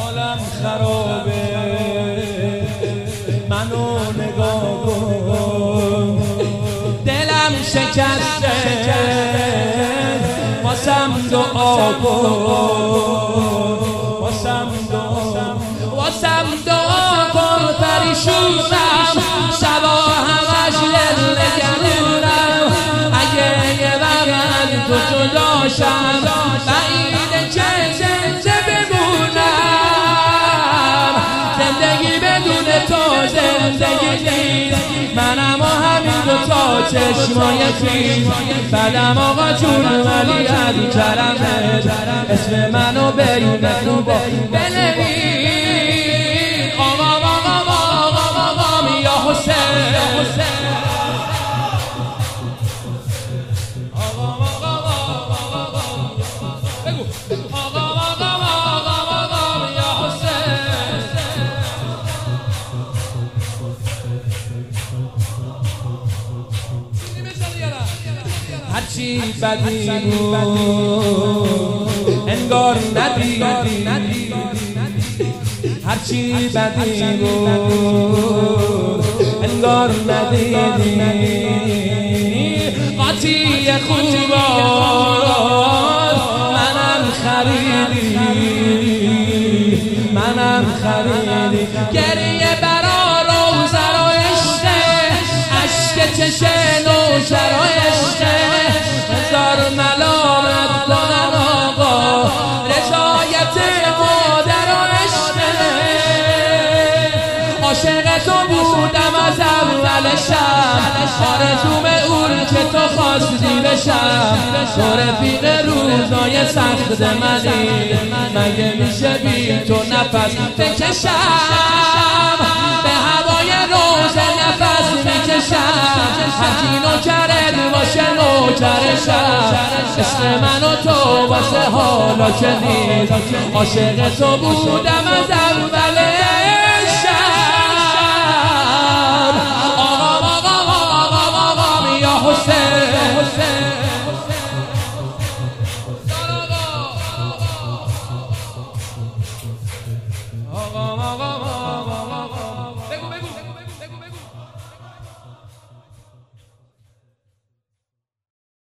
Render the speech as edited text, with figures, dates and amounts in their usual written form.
حالم خرابه منو نگاه کن دلم شکسته واسم دعا کن واسم دعا کن پریشونم شبا همش نگرونم اگه یه وقت تو جداشم بعیده که زنده بمونم زندگی بدون تو زندگی نیست منم و همین دوتا چشمای خیز بدم آقا جون ولی علی کرمت اسم منو بین خوبا بنویس آقا یا حسین هرچی بدی بود انگار ندیدی هرچی بدی بود انگار ندیدی قاطی خوبا منم خریدی گریه برا روزر و عشقه عشق چشن و شر و عشقه هزار ملامت کنم آقا رضایت مادر و عشقه عاشق تو بودم از اول شب آرزوم اون که تو خواستی بشم تو رفیق روزای سخت منی مگه میشه بی تو نفس بکشم به هوای روز نفس میکشم هرکی نوکرت باشه نوکرشم عشق من و تو واسه حالا که نیست عاشق تو بودم از